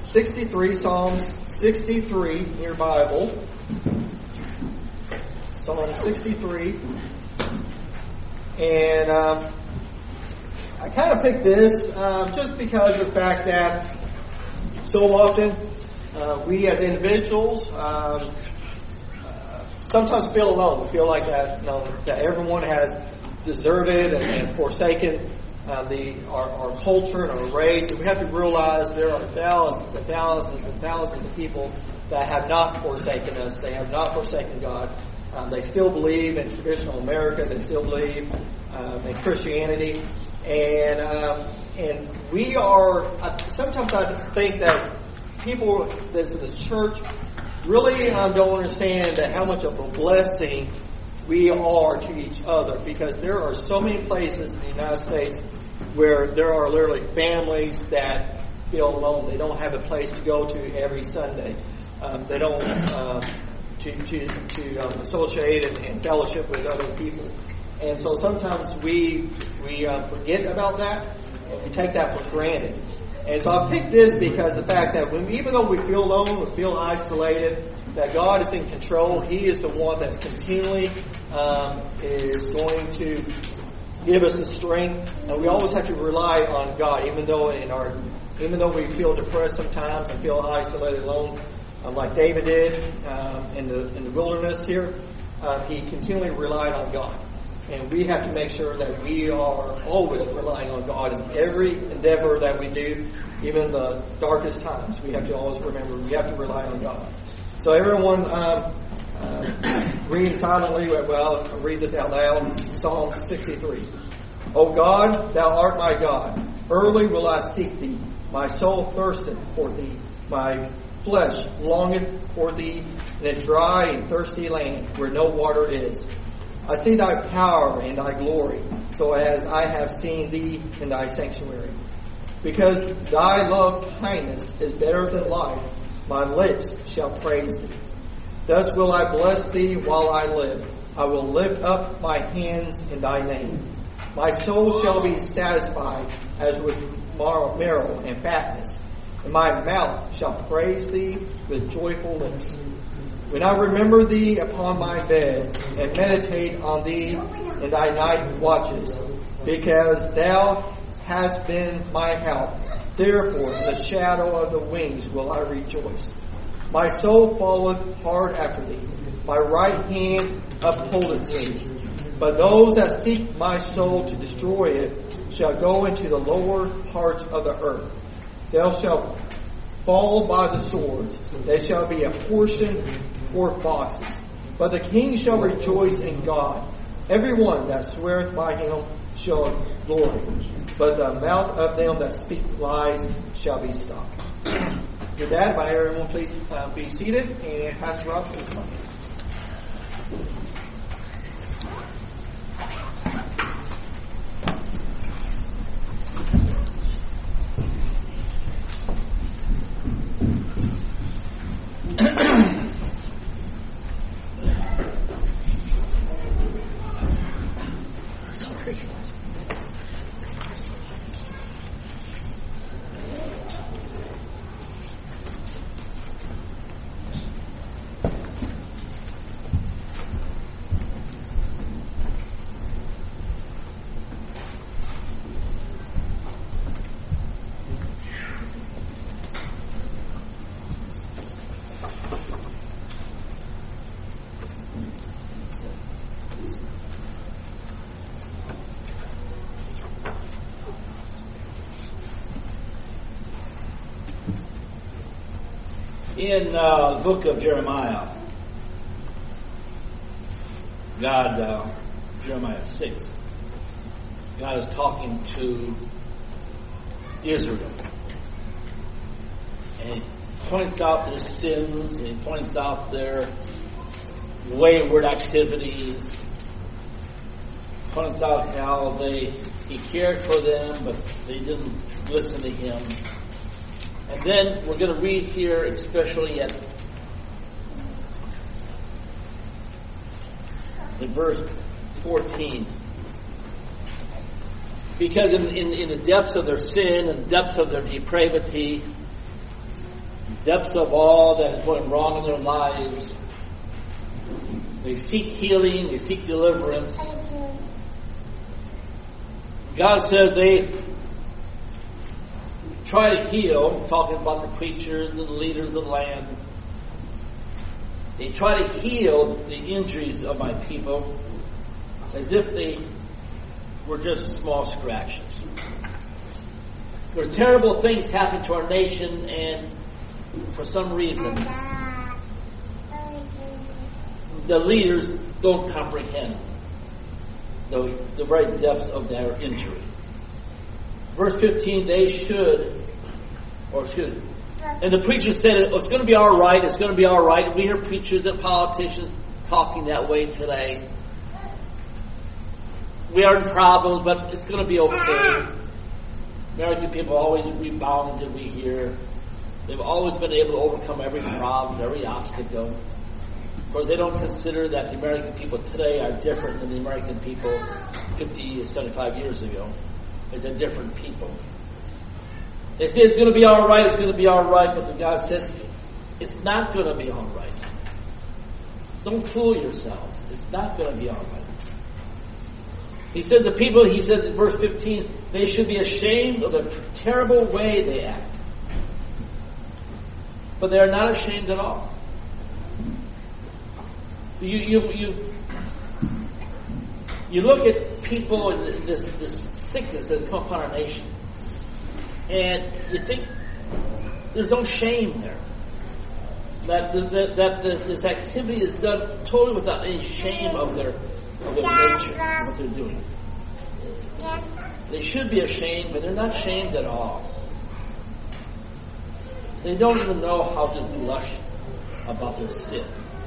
63, Psalms 63 in your Bible. Psalm 63. And I kind of picked this just because of the fact that so often we as individuals sometimes feel alone. We feel like that, that everyone has deserted and forsaken our culture and our race. And we have to realize there are thousands and thousands and thousands of people that have not forsaken us. They have not forsaken God. They still believe in traditional America. They still believe in Christianity. And we are, sometimes I think that people that's in the church really don't understand that how much of a blessing we are to each other, because there are so many places in the United States where there are literally families that feel alone. They don't have a place to go to every Sunday. They don't to associate and fellowship with other people. And so sometimes we forget about that, and we take that for granted. And so I picked this because the fact that even though we feel alone, we feel isolated, that God is in control. He is the one that's continually is going to give us the strength, and we always have to rely on God, even though we feel depressed sometimes and feel isolated, alone, like David did in the wilderness here. He continually relied on God. And we have to make sure that we are always relying on God in every endeavor that we do, even the darkest times. We have to always remember we have to rely on God. So everyone read silently. Well, I'll read this out loud. Psalm 63. O God, thou art my God. Early will I seek thee. My soul thirsteth for thee. My flesh longeth for thee in a dry and thirsty land where no water is. I see thy power and thy glory, so as I have seen thee in thy sanctuary. Because thy love kindness is better than life, my lips shall praise thee. Thus will I bless thee while I live. I will lift up my hands in thy name. My soul shall be satisfied as with marrow and fatness, and my mouth shall praise thee with joyful lips. When I remember thee upon my bed, and meditate on thee in thy night watches, because thou hast been my help, therefore in the shadow of the wings will I rejoice. My soul falleth hard after thee, my right hand upholdeth me. But those that seek my soul to destroy it shall go into the lower parts of the earth. They shall fall by the swords. They shall be a portion for foxes. But the king shall rejoice in God. Everyone that sweareth by him shall glory. But the mouth of them that speak lies shall be stopped. With that, by everyone, please be seated, and Pastor Rob, please come. In the book of Jeremiah, Jeremiah 6, God is talking to Israel. And he points out their sins, and he points out their wayward activities, points out how he cared for them, but they didn't listen to him. And then we're going to read here, especially in verse 14. Because in the depths of their sin and the depths of their depravity, depths of all that is going wrong in their lives. They seek healing, they seek deliverance. God says they try to heal, talking about the preachers and the leaders of the land. They try to heal the injuries of my people as if they were just small scratches. There's terrible things happen to our nation, and for some reason, the leaders don't comprehend the very depths of their injury. Verse 15, they should. And the preacher said, it's going to be all right, it's going to be all right. We hear preachers and politicians talking that way today. We are in problems, but it's going to be okay. American people always rebound, did we hear. They've always been able to overcome every problem, every obstacle. Of course, they don't consider that the American people today are different than the American people 50, 75 years ago. They're different people. They say it's going to be all right, it's going to be all right, but God says it's not going to be all right. Don't fool yourselves. It's not going to be all right. He said the people, he said in verse 15, they should be ashamed of the terrible way they act. But they are not ashamed at all. You look at people in this sickness that has come upon our nation, and you think there's no shame there. That this activity is done totally without any shame of their nature, what they're doing. They should be ashamed, but they're not ashamed at all. They don't even know how to blush about their sin.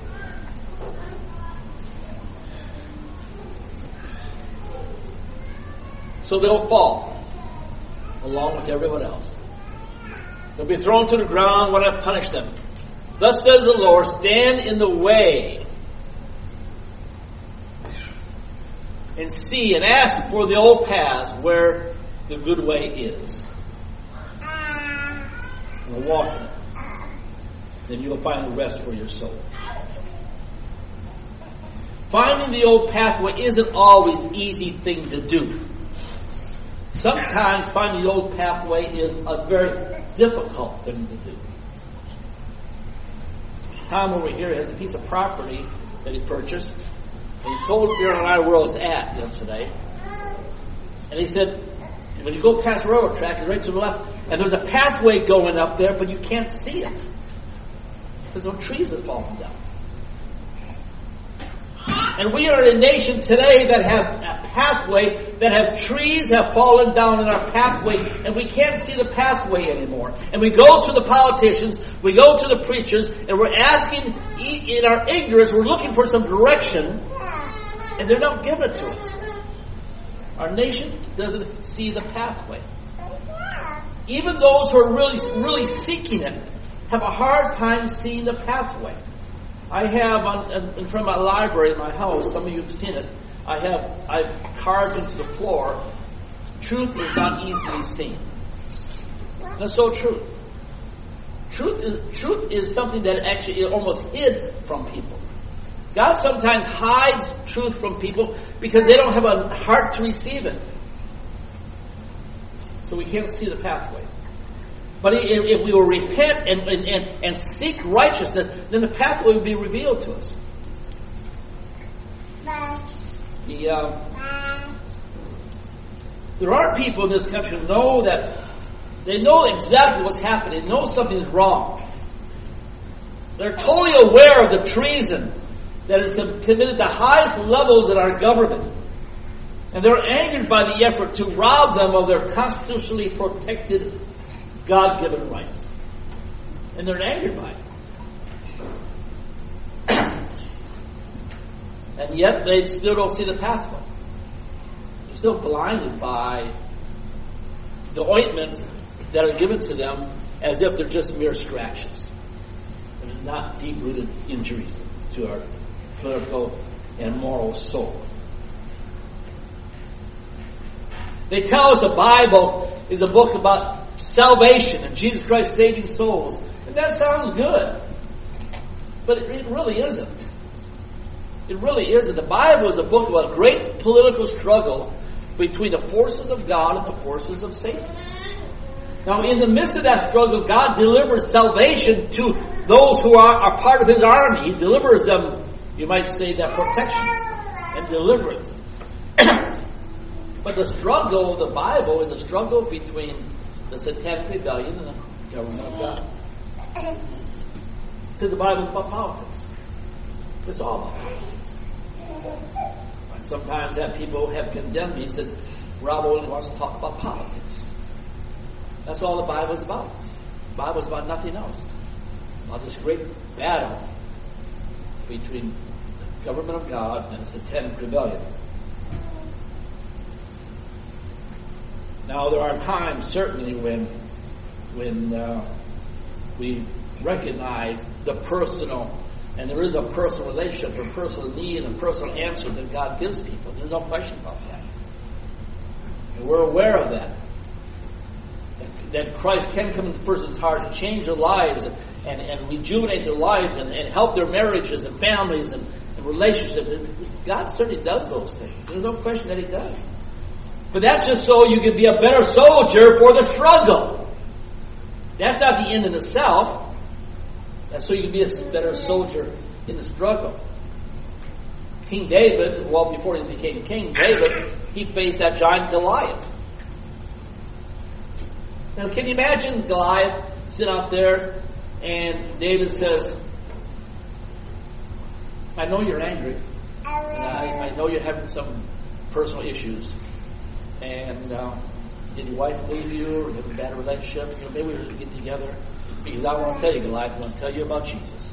So they'll fall, along with everyone else. They'll be thrown to the ground when I punish them. Thus says the Lord, stand in the way and see and ask for the old paths where the good way is. And walk in it. Then you'll find rest for your soul. Finding the old pathway isn't always an easy thing to do. Sometimes finding the old pathway is a very difficult thing to do. Tom over here has a piece of property that he purchased, and he told me where I was at yesterday. And he said, when you go past the railroad track, it's right to the left, and there's a pathway going up there, but you can't see it. There's no trees that fallen down. And we are a nation today that have a pathway, that have trees have fallen down in our pathway, and we can't see the pathway anymore. And we go to the politicians, we go to the preachers, and we're asking, in our ignorance, we're looking for some direction, and they're not giving it to us. Our nation doesn't see the pathway. Even those who are really seeking it have a hard time seeing the pathway. I have in front of my library in my house, some of you have seen it, I've carved into the floor, truth is not easily seen. That's so true. Truth is something that actually is almost hid from people. God sometimes hides truth from people because they don't have a heart to receive it. So we can't see the pathway. But if we will repent and seek righteousness, then the pathway will be revealed to us. There are people in this country who know that they know exactly what's happening. They know something is wrong. They're totally aware of the treason that is committed at the highest levels in our government. And they're angered by the effort to rob them of their constitutionally protected God-given rights. And they're angered by it. And yet they still don't see the pathway. They're still blinded by the ointments that are given to them as if they're just mere scratches. And not deep-rooted injuries to our political and moral soul. They tell us the Bible is a book about salvation and Jesus Christ saving souls. And that sounds good. But it really isn't. It really isn't. The Bible is a book about a great political struggle between the forces of God and the forces of Satan. Now, in the midst of that struggle, God delivers salvation to those who are part of His army. He delivers them, you might say, that protection and deliverance. But the struggle of the Bible is a struggle between the satanic rebellion and the government of God. Because the Bible is about politics. It's all about politics. I sometimes have people have condemned me and said, Rob only wants to talk about politics. That's all the Bible is about. The Bible is about nothing else. About this great battle between the government of God and the satanic rebellion. Now, there are times, certainly, when we recognize the personal, and there is a personal relationship, a personal need, and a personal answer that God gives people. There's no question about that. And we're aware of that. That Christ can come into a person's heart and change their lives and rejuvenate their lives and help their marriages and families and relationships. God certainly does those things. There's no question that He does. But that's just so you can be a better soldier for the struggle. That's not the end in itself. That's so you can be a better soldier in the struggle. King David, well, before he became king, David, he faced that giant Goliath. Now, can you imagine Goliath sitting out there and David says, I know you're angry. And I know you're having some personal issues. And did your wife leave you or have a bad relationship? Maybe we should get together. Because I want to tell you, Goliath, I want to tell you about Jesus.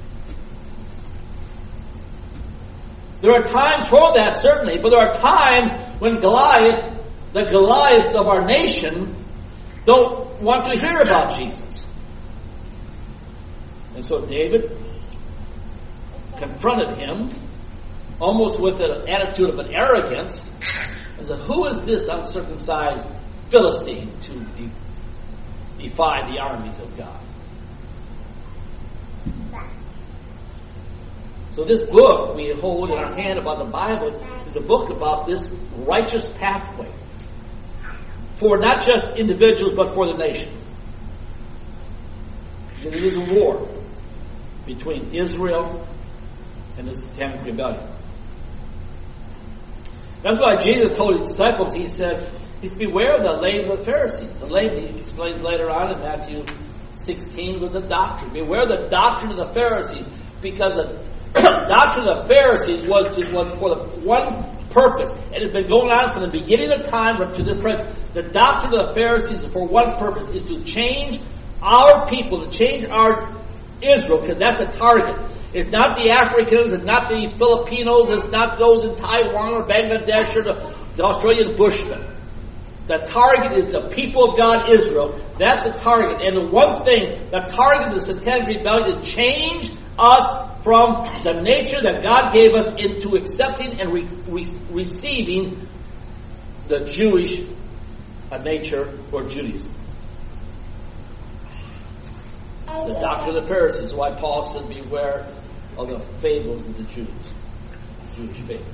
There are times for that, certainly, but there are times when Goliath, the Goliaths of our nation, don't want to hear about Jesus. And so David confronted him almost with an attitude of an arrogance. And said, who is this uncircumcised Philistine to defy the armies of God? So this book we hold in our hand about the Bible is a book about this righteous pathway for not just individuals but for the nation. It is a war between Israel and the satanic rebellion. That's why Jesus told His disciples, He said, beware of the leaven of the Pharisees. The leaven, He explains later on in Matthew 16, was the doctrine. Beware of the doctrine of the Pharisees, because the doctrine of the Pharisees was for the one purpose. It had been going on from the beginning of time up to the present. The doctrine of the Pharisees is for one purpose, is to change our people, to change our Israel, because that's the target. It's not the Africans, it's not the Filipinos, it's not those in Taiwan or Bangladesh or the Australian Bushmen. The target is the people of God, Israel. That's the target. And the one thing, the target of the satanic rebellion is change us from the nature that God gave us into accepting and receiving the Jewish nature or Judaism. The doctrine of the Pharisees is why Paul says, beware of the fables of the Jews. Jewish fables.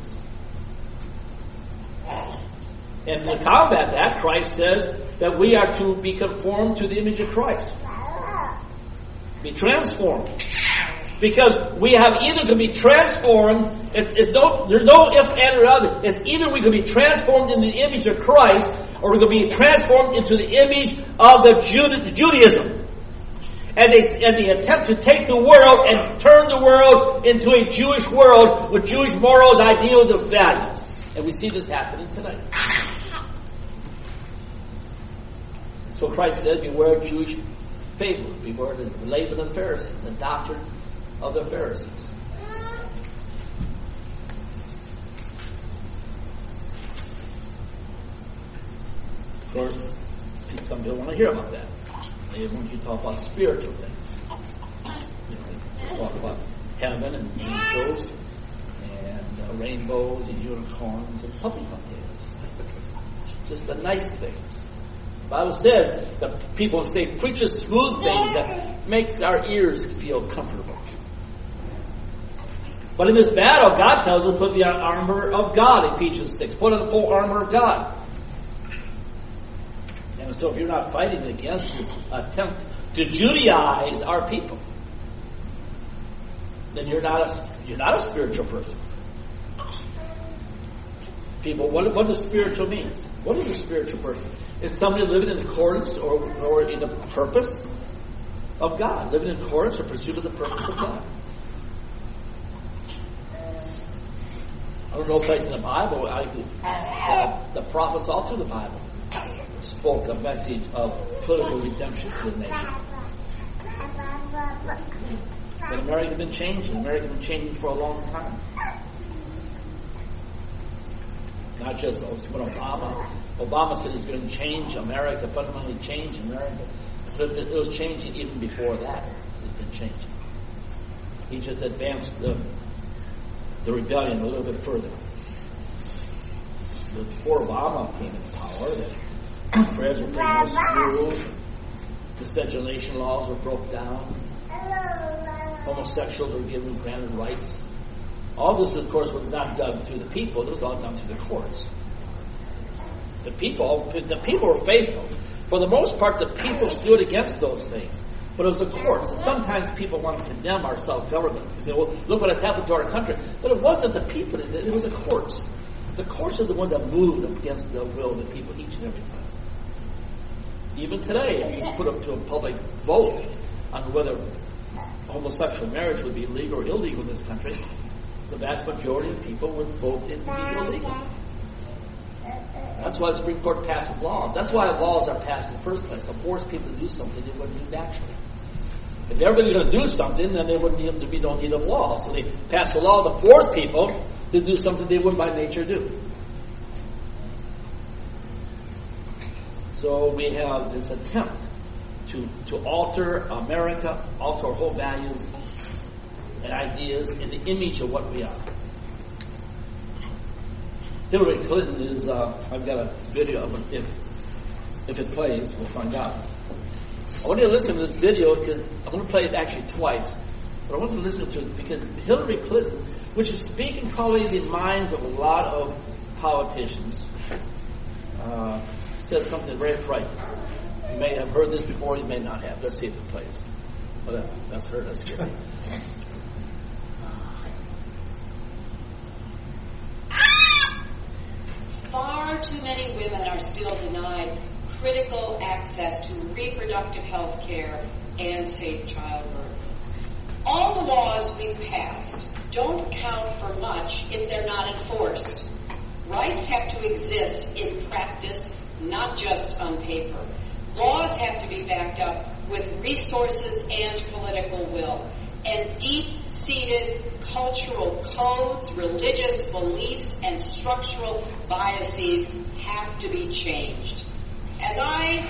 And to combat that, Christ says that we are to be conformed to the image of Christ. Be transformed. Because we have either to be transformed, there's no if, and, or other. It's either we could be transformed in the image of Christ, or we could be transformed into the image of the Judaism. And they attempt to take the world and turn the world into a Jewish world with Jewish morals, ideals, and values. And we see this happening tonight. So Christ said, beware of Jewish fables, beware of the leaven of the Pharisees, the doctrine of the Pharisees. Of course, some people want to hear about that. They want you to talk about spiritual things. Talk about heaven and angels and rainbows and unicorns and puppy tails. Just the nice things. Bible says that people say, preaches smooth things that make our ears feel comfortable. But in this battle, God tells us to put the armor of God, Ephesians 6. Put on the full armor of God. And so if you're not fighting against this attempt to Judaize our people, then you're not a spiritual person. People, what does spiritual mean? What is a spiritual person? It's somebody living in accordance or in the purpose of God. Living in accordance or pursuit of the purpose of God. I don't know a place in the Bible, the prophets all through the Bible spoke a message of political redemption to the nation. But America's been changing. America's been changing for a long time. Not just when Obama said he's going to change America, fundamentally change America. But it was changing even before that. It's been changing. He just advanced the rebellion a little bit further. Before Obama came into power, the prayers were taken to schools, miscegenation laws were broke down, homosexuals were given granted rights. All this, of course, was not done through the people. It was all done through the courts. The people were faithful. For the most part, the people stood against those things. But it was the courts. And sometimes people want to condemn our self-government. They say, well, look what has happened to our country. But it wasn't the people. It was the courts. The courts are the ones that moved against the will of the people each and every time. Even today, if you put up to a public vote on whether homosexual marriage would be legal or illegal in this country, the vast majority of people would vote it to be illegal. That's why the Supreme Court passes laws. That's why laws are passed in the first place, to force people to do something they wouldn't do naturally. If everybody's going to do something, then they wouldn't be no need of law. So they pass a law to force people to do something they wouldn't by nature do. So we have this attempt to alter America, alter our whole values and ideas and the image of what we are. Hillary Clinton is, I've got a video of it. If it plays, we'll find out. I want you to listen to this video because I'm going to play it actually twice. But I want you to listen to it because Hillary Clinton, which is speaking probably in the minds of a lot of politicians, says something very frightening. You may have heard this before, you may not have. Let's see if it plays. Well, that's her, that's scary. Far too many women are still denied critical access to reproductive health care and safe childbirth. All the laws we've passed don't count for much if they're not enforced. Rights have to exist in practice, not just on paper. Laws have to be backed up with resources and political will. And deep-seated cultural codes, religious beliefs, and structural biases have to be changed. As I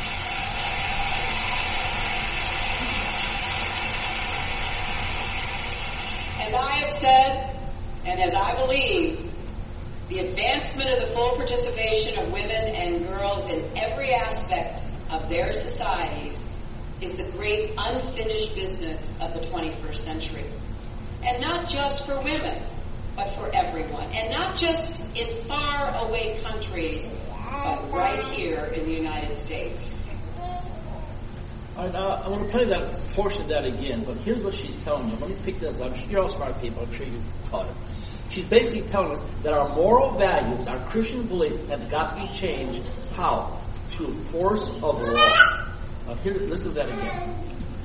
have said, and as I believe, the advancement of the full participation of women and girls in every aspect of their societies is the great unfinished business of the 21st century. And not just for women, but for everyone. And not just in far-away countries, but right here in the United States. All right, I want to play that portion of that again, but here's what she's telling you. Let me pick this up. You're all smart people. I'm sure you caught it. She's basically telling us that our moral values, our Christian beliefs, have got to be changed. How? Through force of law. Now, here, listen to that again.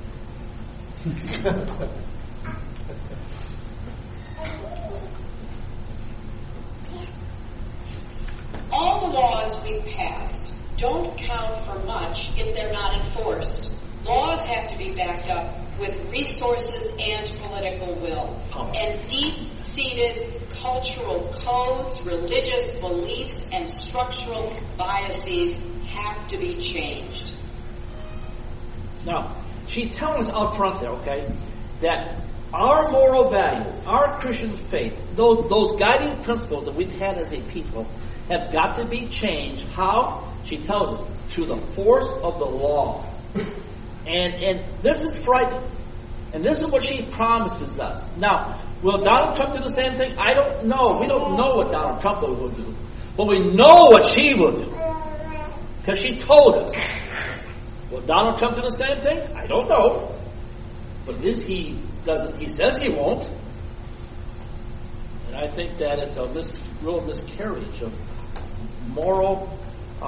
All the laws we've passed don't count for much if they're not enforced. Laws have to be backed up with resources and political will. And deep-seated cultural codes, religious beliefs, and structural biases have to be changed. Now, she's telling us up front there, okay, that our moral values, our Christian faith, those guiding principles that we've had as a people, have got to be changed. How? She tells us, through the force of the law. And this is frightening. And this is what she promises us. Now, will Donald Trump do the same thing? I don't know. We don't know what Donald Trump will do. But we know what she will do. Because she told us. Will Donald Trump do the same thing? I don't know. But he doesn't. He says he won't. And I think that it's a real miscarriage of moral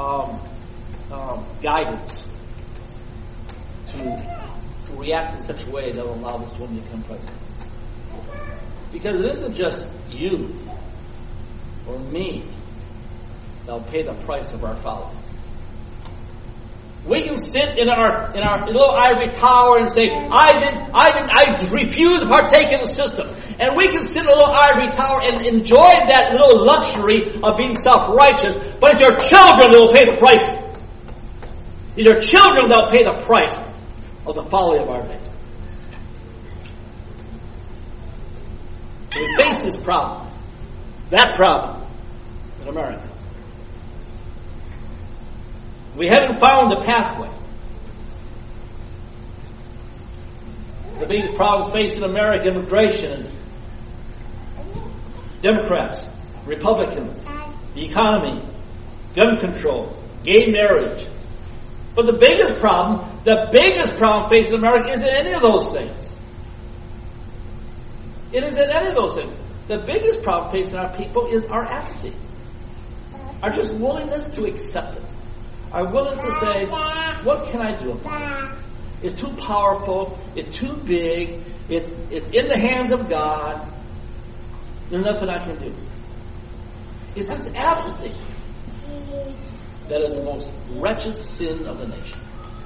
guidance to react in such a way that will allow this woman to become president. Because it isn't just you or me that will pay the price of our folly. We can sit in our little ivory tower and say, I refuse to partake in the system. And we can sit in a little ivory tower and enjoy that little luxury of being self-righteous, but it's your children that will pay the price. It's your children that will pay the price of the folly of our day. We face this problem, that problem, in America. We haven't found the pathway. The biggest problems facing American immigration is Democrats, Republicans, the economy, gun control, gay marriage. But the biggest problem facing America isn't any of those things. It isn't any of those things. The biggest problem facing our people is our apathy. Our just willingness to accept it. Our willingness to say, what can I do about it? It's too powerful. It's too big. It's in the hands of God. There's nothing I can do. It's this apathy that is the most wretched sin of the nation.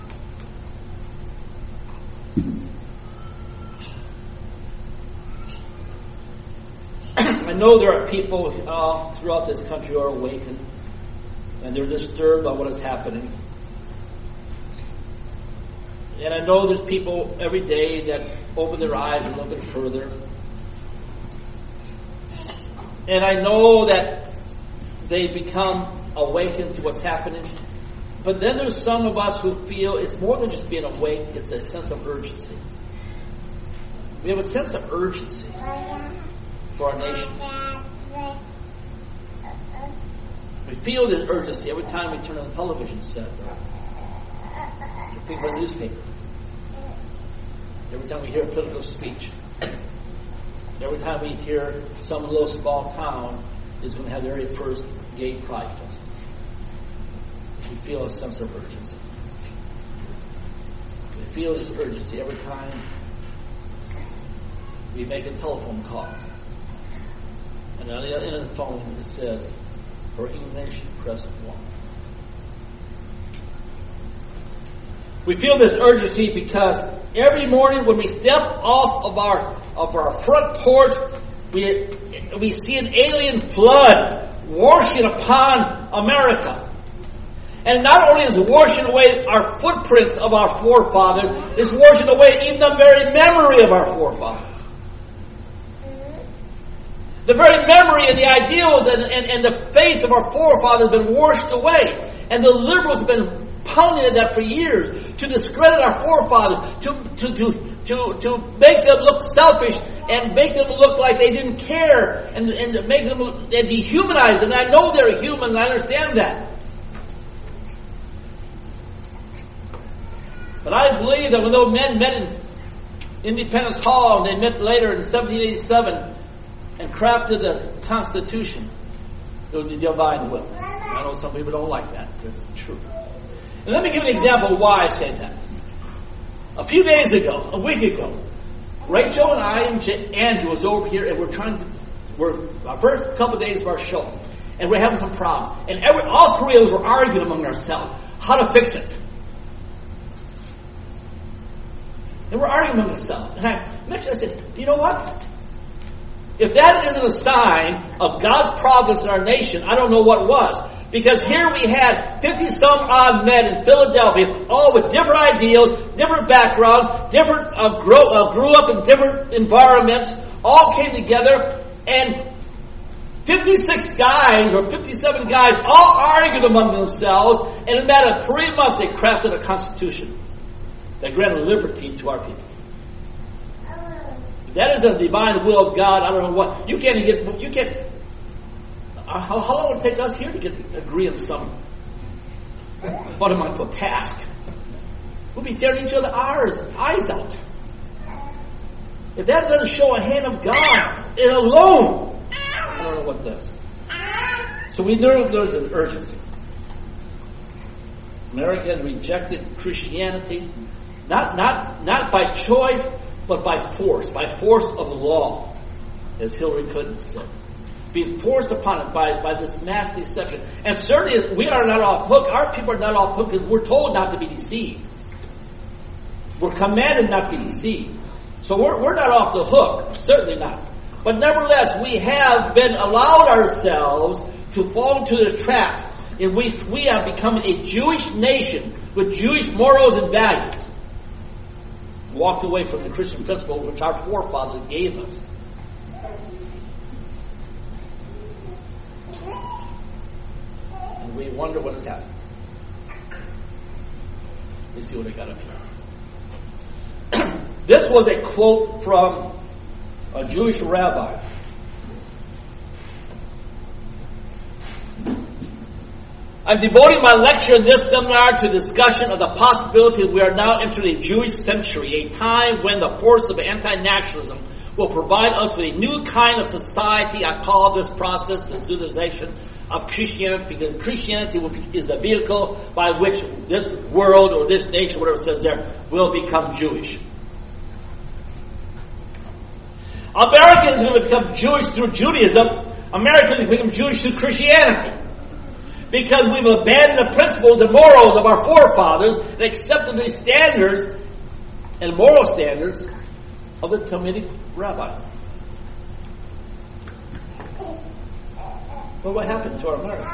I know there are people throughout this country who are awakened and they're disturbed by what is happening. And I know there's people every day that open their eyes a little bit further. And I know that they become awakened to what's happening. But then there's some of us who feel it's more than just being awake, it's a sense of urgency. We have a sense of urgency for our nation. We feel this urgency every time we turn on the television set. We pick up a newspaper. Every time we hear a political speech. Every time we hear some little small town is going to have their very first gay pride festival. We feel a sense of urgency. We feel this urgency every time we make a telephone call. And on the end of the phone it says, for English, press 1. We feel this urgency because every morning when we step off of our front porch, we see an alien flood washing upon America. And not only is it washing away our footprints of our forefathers, it's washing away even the very memory of our forefathers. The very memory and the ideals and the faith of our forefathers have been washed away. And the liberals have been pounding at that for years to discredit our forefathers, to make them look selfish and make them look like they didn't care and make them and dehumanize them. And I know they're human and I understand that. But I believe that when those men met in Independence Hall, and they met later in 1787 and crafted the Constitution, it was the divine will. I know some people don't like that, but it's true. And let me give an example of why I say that. A few days ago, a week ago, Rachel and I and Andrew was over here, and we're our first couple of days of our show, and we're having some problems. And all three of us were arguing among ourselves how to fix it. And we're arguing among ourselves. And I said, you know what? If that isn't a sign of God's providence in our nation, I don't know what was. Because here we had 50-some odd men in Philadelphia, all with different ideals, different backgrounds, grew up in different environments, all came together, and 56 guys or 57 guys all argued among themselves, and in a matter of 3 months they crafted a constitution that granted liberty to our people. If that is the divine will of God, I don't know what. You can't get. How long would it take us here to agree on some fundamental task? We'll be tearing each other's eyes out. If that doesn't show a hand of God, it alone, I don't know what does. So we know there's an urgency. America has rejected Christianity, not by choice, but by force of law, as Hillary Clinton said. Being forced upon it by this mass deception. And certainly we are not off hook. Our people are not off hook because we're told not to be deceived. We're commanded not to be deceived. So we're not off the hook. Certainly not. But nevertheless, we have been allowed ourselves to fall into this trap in which we have become a Jewish nation with Jewish morals and values. Walked away from the Christian principle which our forefathers gave us. And we wonder what has happened. Let me see what I got up here. This was a quote from a Jewish rabbi. I'm devoting my lecture in this seminar to discussion of the possibility we are now entering a Jewish century, a time when the force of anti-nationalism will provide us with a new kind of society. I call this process the Judaization of Christianity, because Christianity is the vehicle by which this world or this nation, whatever it says there, will become Jewish. Americans are going to become Jewish through Judaism. Americans will become Jewish through Christianity. Because we've abandoned the principles and morals of our forefathers and accepted the standards and moral standards of the Talmudic rabbis. But what happened to our America?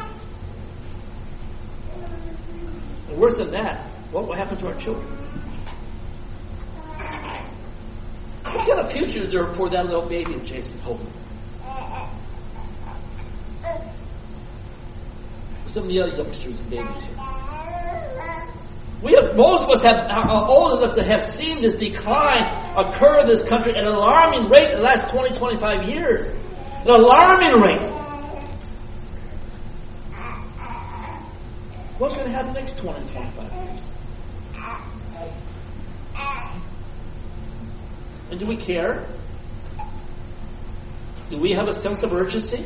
And worse than that, what will happen to our children? What kind of future is there for that little baby Jason Holden? Some of the other youngsters and babies here. Most of us are old enough to have seen this decline occur in this country at an alarming rate in the last 20, 25 years. An alarming rate. What's going to happen next 20, 25 years? And do we care? Do we have a sense of urgency?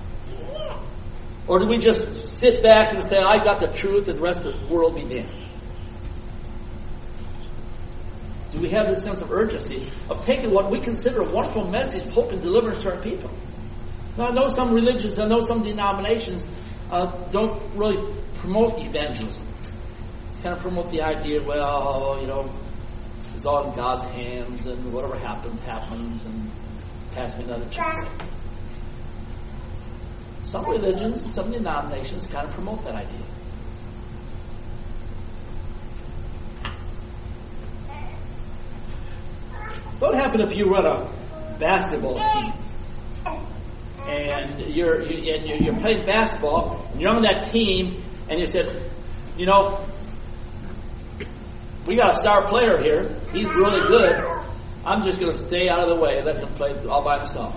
Or do we just sit back and say, I got the truth and the rest of the world be damned? Do we have this sense of urgency of taking what we consider a wonderful message, hope and deliverance to our people? Now, I know some religions, I know some denominations don't really promote evangelism. Kind of promote the idea, well, it's all in God's hands and whatever happens, and pass me another check. Some religions, some denominations kind of promote that idea. What would happen if you run a basketball team and you're playing basketball and you're on that team and you said, we got a star player here. He's really good. I'm just going to stay out of the way and let him play all by himself.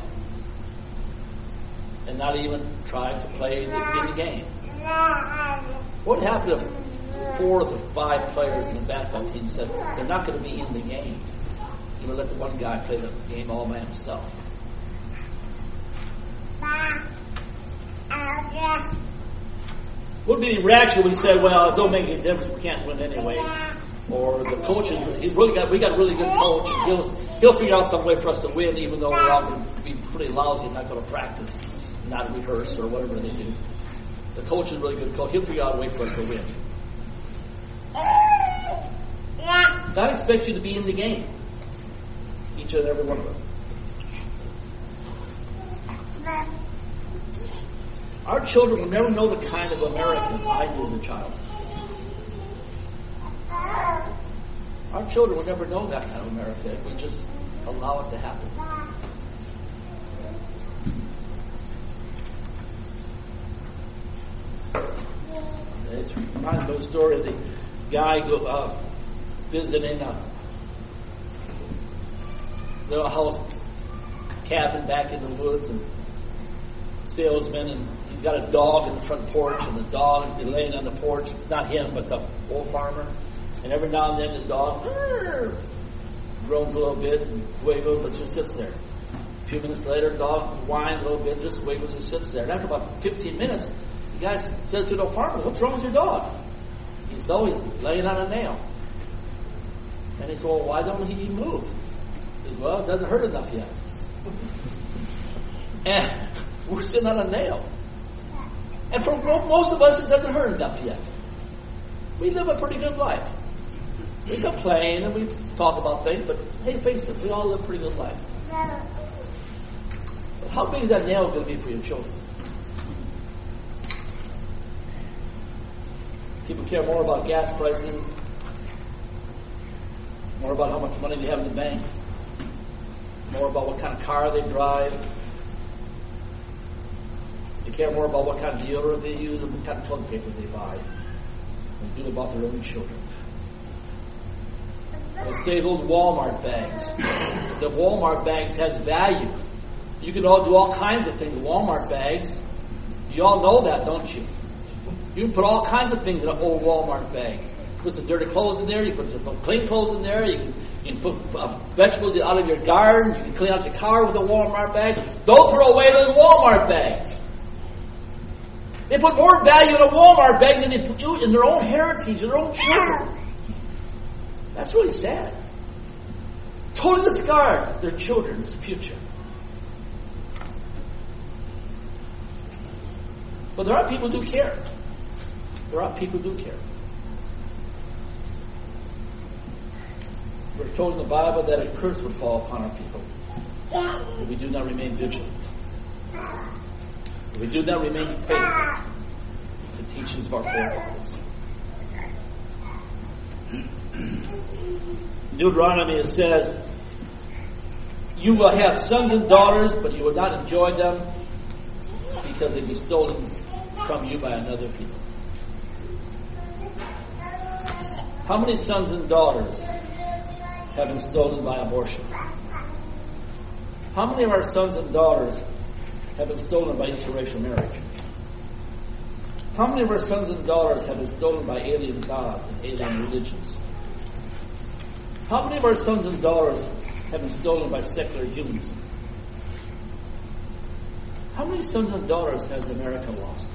And not even try to play in the game. What would happen if 4 of the 5 players in the basketball team said they're not going to be in the game? You would let the one guy play the game all by himself. What would be the reaction when we said, well, it don't make any difference, we can't win anyway? Or the coach, we got a really good coach, and he'll figure out some way for us to win, even though we're all going to be pretty lousy and not going to practice, not rehearse, or whatever they do. The coach is a really good coach. He'll figure out a way for us to win. God expects you to be in the game. Each and every one of us. Our children will never know the kind of American I knew as a child. Our children will never know that kind of America if we just allow it to happen. It reminds me of the story of the guy visiting a little house cabin back in the woods, and salesman, and he's got a dog in the front porch, and the dog is laying on the porch, not him, but the old farmer. And every now and then the dog groans a little bit and wiggles, but just sits there. A few minutes later, the dog whines a little bit, just wiggles and sits there. And after about 15 minutes, the guy said to the farmer, "What's wrong with your dog?" He's always laying on a nail. And he said, "Well, why don't he move?" He said, "Well, it doesn't hurt enough yet." And we're sitting on a nail. And for most of us, it doesn't hurt enough yet. We live a pretty good life. We complain and we talk about things, but hey, face it, we all live a pretty good life. But how big is that nail going to be for your children? People care more about gas prices, more about how much money they have in the bank, more about what kind of car they drive. They care more about what kind of deodorant they use and what kind of toilet paper they buy than do about their own children. Let's say those Walmart bags. The Walmart bags has value. You can all do all kinds of things with Walmart bags. You all know that, don't you? You can put all kinds of things in an old Walmart bag. Put some dirty clothes in there. You put some clean clothes in there. You can put vegetables out of your garden. You can clean out your car with a Walmart bag. Don't throw away those Walmart bags. They put more value in a Walmart bag than they put in their own heritage, in their own children. That's really sad. Totally discard their children's future. But there are people who do care. There are people who do care. We're told in the Bible that a curse would fall upon our people if we do not remain vigilant. If we do not remain faithful to the teachings of our forefathers. Deuteronomy, it says, "You will have sons and daughters, but you will not enjoy them because they will be stolen from you by another people." How many sons and daughters have been stolen by abortion? How many of our sons and daughters have been stolen by interracial marriage? How many of our sons and daughters have been stolen by alien gods and alien religions? How many of our sons and daughters have been stolen by secular humanism? How many sons and daughters has America lost?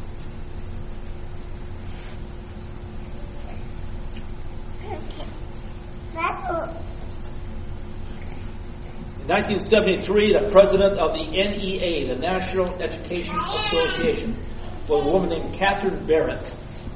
In 1973, the president of the NEA, the National Education Association, was a woman named Catherine Barrett.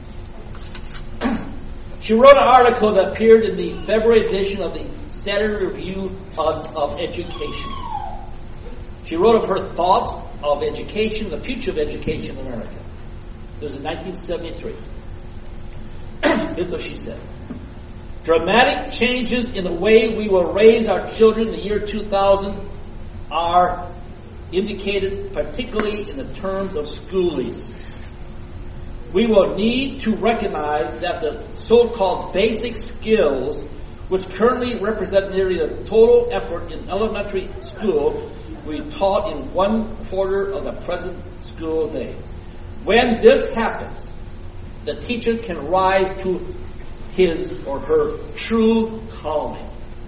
She wrote an article that appeared in the February edition of the Saturday Review of Education. She wrote of her thoughts of education, the future of education in America. This was in 1973. Here's what she said. "Dramatic changes in the way we will raise our children in the year 2000 are indicated particularly in the terms of schooling. We will need to recognize that the so-called basic skills, which currently represent nearly the total effort in elementary school, will be taught in 1/4 of the present school day. When this happens, the teacher can rise to his or her true calling."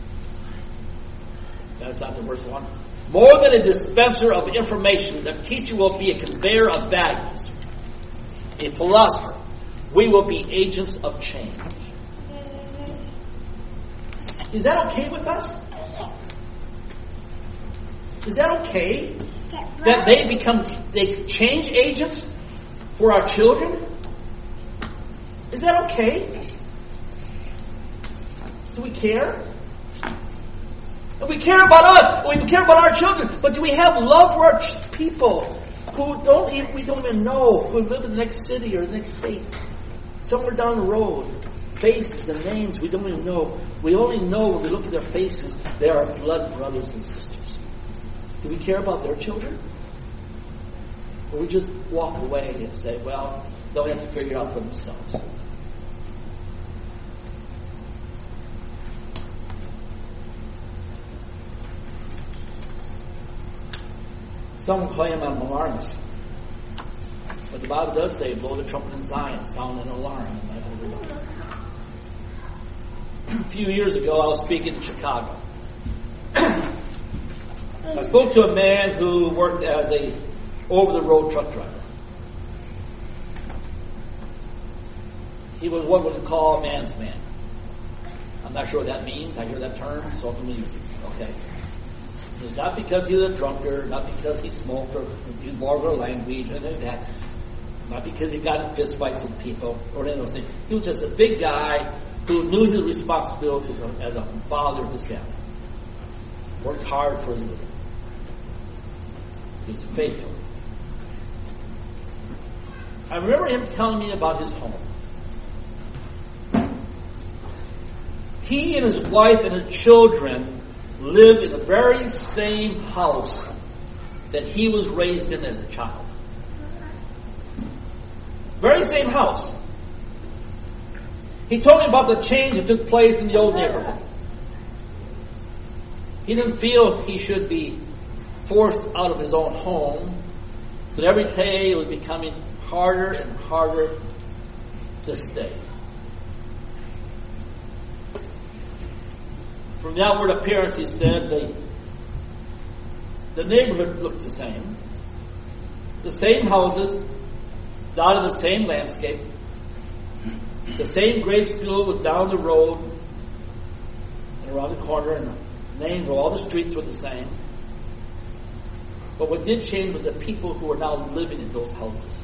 That's not the verse one. "More than a dispenser of information, the teacher will be a conveyor of values. A philosopher, we will be agents of change." Is that okay with us? Is that okay? That they change agents for our children? Is that okay? Do we care? And we care about us, we care about our children, but do we have love for our people who we don't even know, who live in the next city or the next state, somewhere down the road? Faces and names we don't even know. We only know when we look at their faces, they are blood brothers and sisters. Do we care about their children? Or we just walk away and say, well, They'll have to figure it out for themselves. Some claim I'm alarmist. But the Bible does say, blow the trumpet in Zion, sound an alarm. A few years ago, I was speaking in Chicago. I spoke to a man who worked as a over-the-road truck driver. He was what we would call a man's man. I'm not sure what that means. I hear that term, so I'm going to use it. Okay. It's not because he was a drunkard, not because he smoked or used vulgar language or anything like that. Not because he got in fist fights with people or any of those things. He was just a big guy who knew his responsibilities as a father of his family. Worked hard for his living. He was faithful. I remember him telling me about his home. He and his wife and his children lived in the very same house that he was raised in as a child. Very same house. He told me about the change that took place in the old neighborhood. He didn't feel he should be forced out of his own home, but every day it was becoming harder and harder to stay. From the outward appearance, he said, the neighborhood looked the same. The same houses, dotted the same landscape. The same grade school was down the road and around the corner, and the names of all the streets were the same. But what did change was the people who were now living in those houses.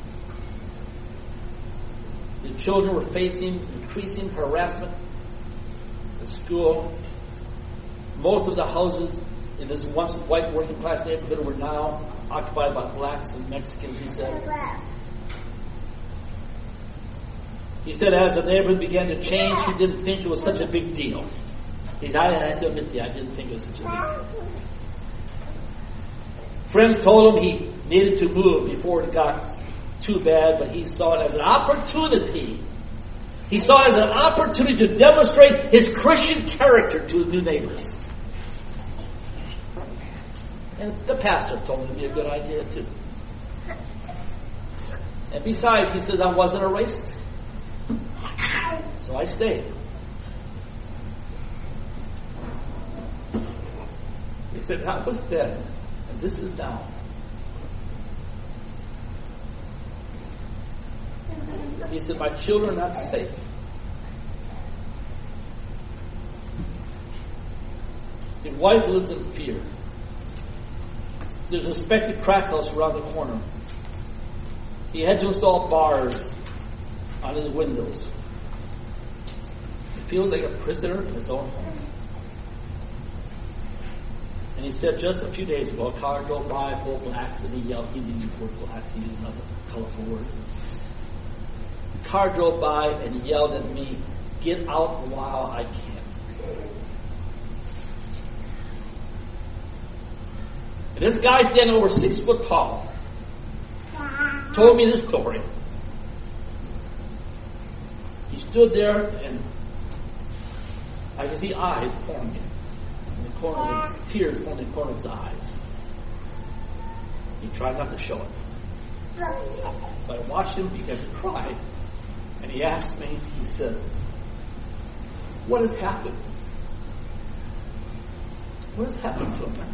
The children were facing increasing harassment at school. Most of the houses in this once white working class neighborhood were now occupied by blacks and Mexicans, he said. He said as the neighborhood began to change, he didn't think it was such a big deal. He said, I had to admit to you, I didn't think it was such a big deal. Friends told him he needed to move before it got too bad, but he saw it as an opportunity. He saw it as an opportunity to demonstrate his Christian character to his new neighbors. And the pastor told him it'd be a good idea too. And besides, he says, I wasn't a racist. So I stayed. He said, that was then, and this is now. He said, my children are not safe. His wife lives in fear. There's a suspected crack house around the corner. He had to install bars on his windows. He feels like a prisoner in his own home. And he said just a few days ago, a car drove by full of blacks, and he yelled, he didn't use the word blacks, he used another colorful word. The car drove by and yelled at me, get out while I can. And this guy standing over 6 foot tall told me this story. He stood there and I could see eyes forming in the corner, tears forming in the corner of his eyes. He tried not to show it. But I watched him begin to cry. And he asked me, he said, what has happened? What has happened to America?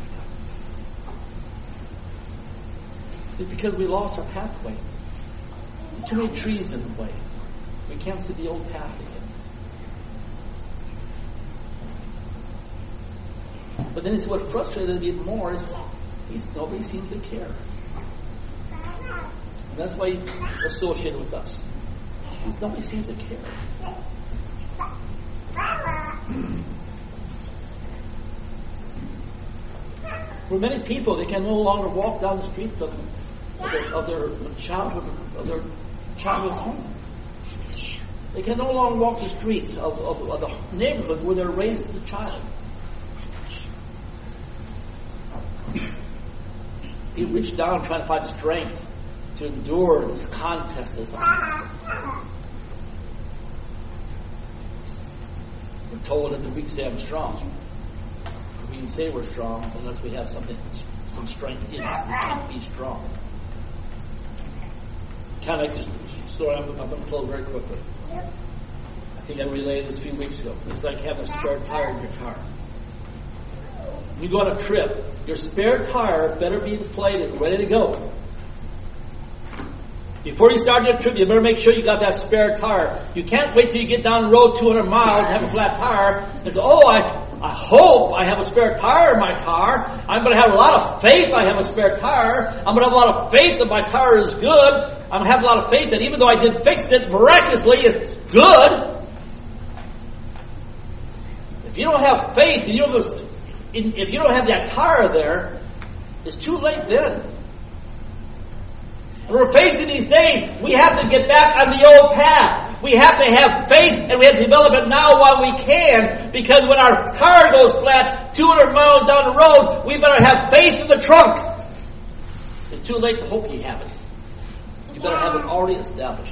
It's because we lost our pathway. Too many trees in the way. We can't see the old path again. But then it's what frustrated me more is nobody seems to care. And that's why he's associated with us. Because nobody seems to care. For many people, they can no longer walk down the streets of their childhood's home. They can no longer walk the streets of the neighborhoods where they're raised as a child. He reached down trying to find strength to endure this contest that's on us. We're told that the weak say I'm strong. We can say we're strong unless we have some strength in us. We can't be strong. Kind of like this story I'm going to close very quickly. I think I relayed this a few weeks ago. It's like having a spare tire in your car. When you go on a trip, your spare tire better be inflated and ready to go. Before you start your trip, you better make sure you got that spare tire. You can't wait till you get down the road 200 miles and have a flat tire and say, oh, I hope I have a spare tire in my car. I'm going to have a lot of faith I have a spare tire. I'm going to have a lot of faith that my tire is good. I'm going to have a lot of faith that even though I did fix it, miraculously it's good. If you don't have faith, if you don't have that tire there, it's too late then. We're facing these days, we have to get back on the old path. We have to have faith and we have to develop it now while we can, because when our tire goes flat 200 miles down the road, we better have faith in the trunk. It's too late to hope you have it. You better have it already established.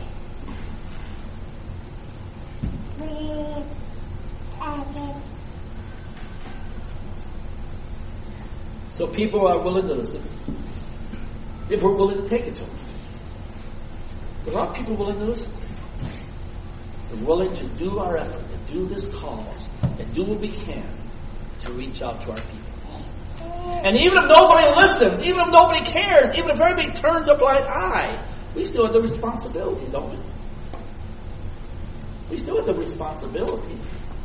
So people are willing to listen if we're willing to take it to them. There's a lot of people willing to listen. We're willing to do our effort, to do this cause, and do what we can to reach out to our people. And even if nobody listens, even if nobody cares, even if everybody turns a blind eye, we still have the responsibility, don't we? We still have the responsibility.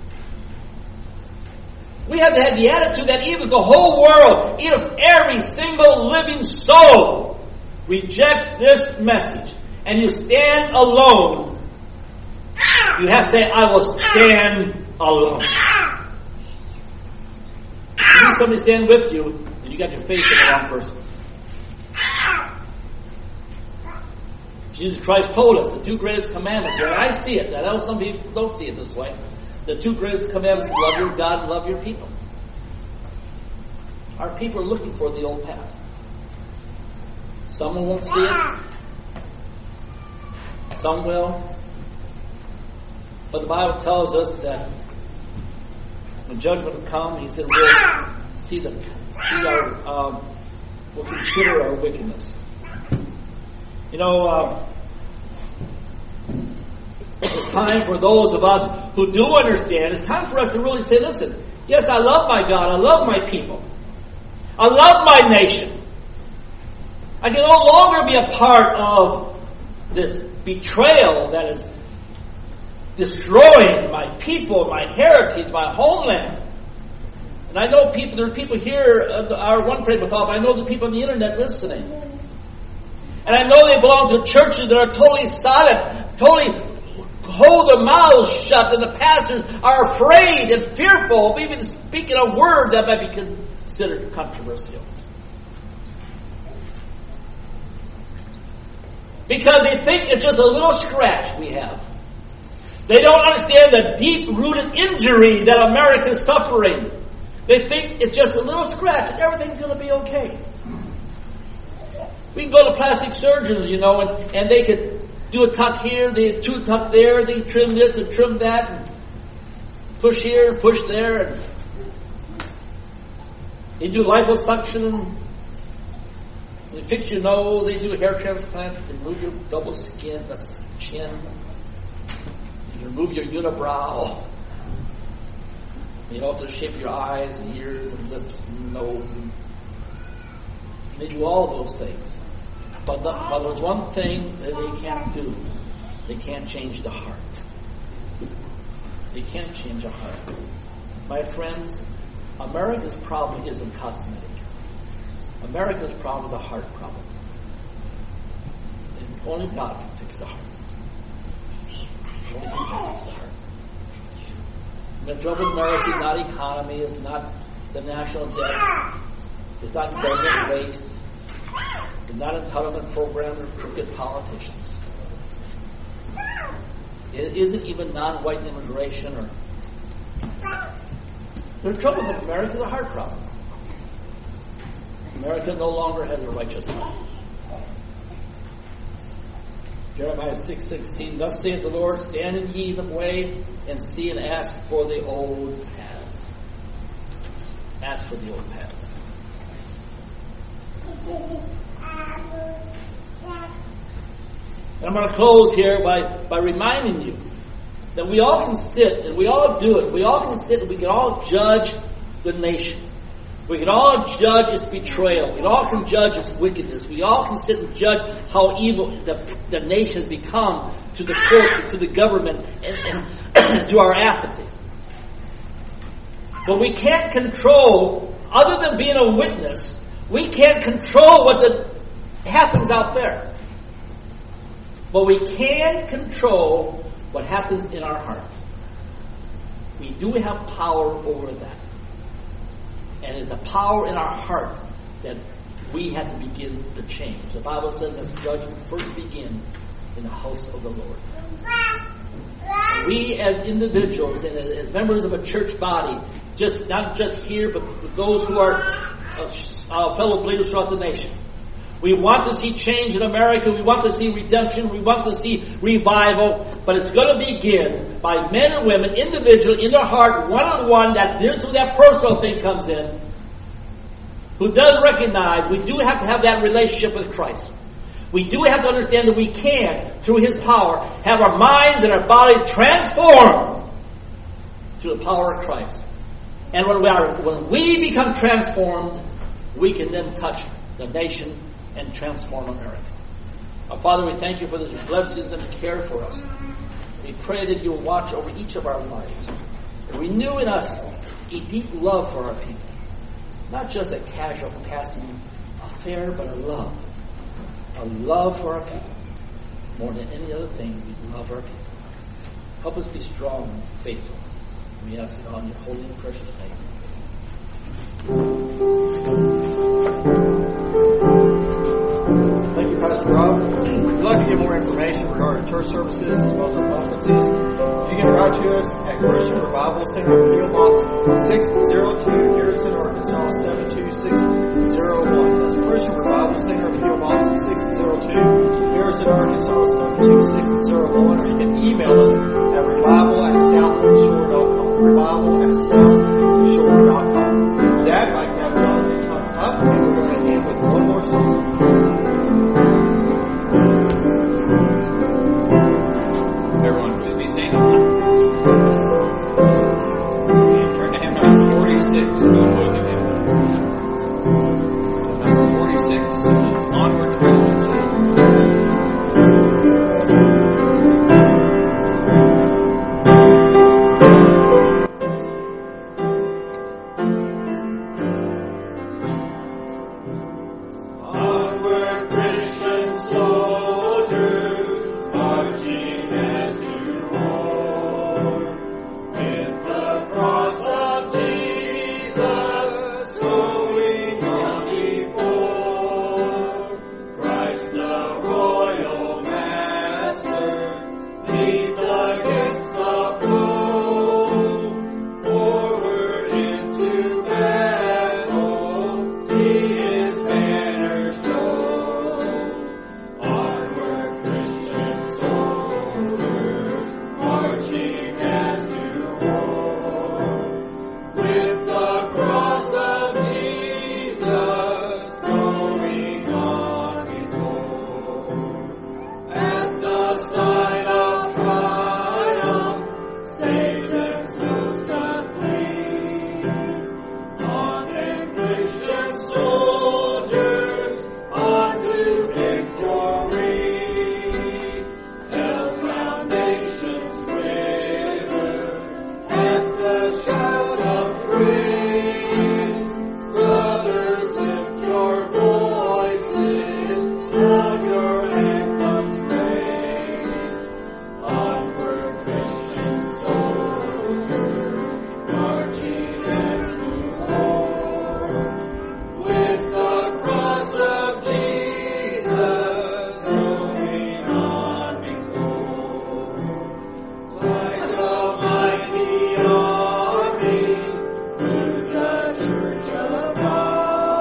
We have to have the attitude that even the whole world, even if every single living soul rejects this message, and you stand alone, you have to say, I will stand alone. You need somebody to stand with you, and you got your faith in the wrong person. Jesus Christ told us the two greatest commandments here, and I see it. I know some people don't see it this way. The two greatest commandments are love your God and love your people. Our people are looking for the old path. Some won't see it. Some will. But the Bible tells us that when judgment will come, he said, we'll consider our wickedness. You know, it's a time for those of us who do understand, it's time for us to really say, listen, yes, I love my God, I love my people, I love my nation. I can no longer be a part of this betrayal that is destroying my people, my heritage, my homeland. And I know there are people here, our one friend with I know the people on the internet listening. And I know they belong to churches that are totally silent, totally hold their mouths shut, and the pastors are afraid and fearful of even speaking a word that might be considered controversial. Because they think it's just a little scratch we have. They don't understand the deep-rooted injury that America is suffering. They think it's just a little scratch and everything's going to be okay. We can go to plastic surgeons, and they could do a tuck here, they do a tuck there, they trim this and trim that, and push here, push there, and they do liposuction, and they fix your nose, they do a hair transplant, they remove your double chin, you remove your unibrow, you alter the shape of your eyes and ears and lips and nose, and they do all those things. But there's one thing that they can't do. They can't change the heart. They can't change a heart. My friends, America's problem isn't cosmetic. America's problem is a heart problem. And only God can fix the heart. Only He can fix the heart. The trouble with America is not economy, it's not the national debt, it's not government waste, it's not entitlement programs or crooked politicians. It isn't even non-white immigration or... The trouble with America is a heart problem. America no longer has a righteous heart. Jeremiah 6:16, thus saith the Lord, stand in ye the way, and see and ask for the old paths. Ask for the old paths. And I'm going to close here by reminding you that we all can sit, and we all do it. We all can sit and we can all judge the nation. We can all judge its betrayal. We all can judge its wickedness. We all can sit and judge how evil the nation has become to the culture, to the government, and to our apathy. But we can't control, other than being a witness, we can't control what happens out there. But we can control what happens in our heart. We do have power over that. And it's the power in our heart that we have to begin to change. The Bible says that judgment first begins in the house of the Lord. And we as individuals and as members of a church body, not just here, but those who are fellow believers throughout the nation. We want to see change in America. We want to see redemption. We want to see revival. But it's going to begin by men and women, individually, in their heart, one-on-one, there's where that personal thing comes in, who does recognize we do have to have that relationship with Christ. We do have to understand that we can, through His power, have our minds and our body transformed through the power of Christ. And when we become transformed, we can then touch the nation and transform America. Our Father, we thank you for this blessings and care for us. We pray that you will watch over each of our lives and renew in us a deep love for our people. Not just a casual passing affair, but a love. A love for our people. More than any other thing, we love our people. Help us be strong and faithful. We ask it all in your holy and precious name. Thank you, Pastor Rob. If you'd like to get more information regarding church services as well as our conferences, you can write to us at Christian Revival Center, P.O. Box 602, Garrison, Arkansas 72601. That's Christian Revival Center, P.O. Box 602, Garrison, Arkansas 72601. Or you can email us at revival@southshore.com. Revival@southshore.com. With that, I'd like to have Jonathan come up, and we're going to end with one more song. Everyone, please be standing. And turn to hymn number 46. Go both of them. Number 46. This is Onward Christian Soldiers.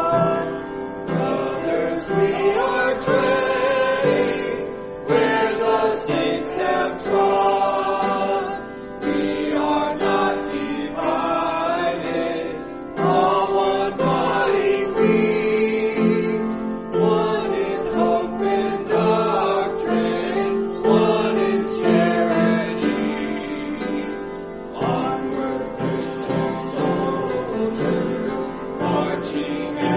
We are trained where the watching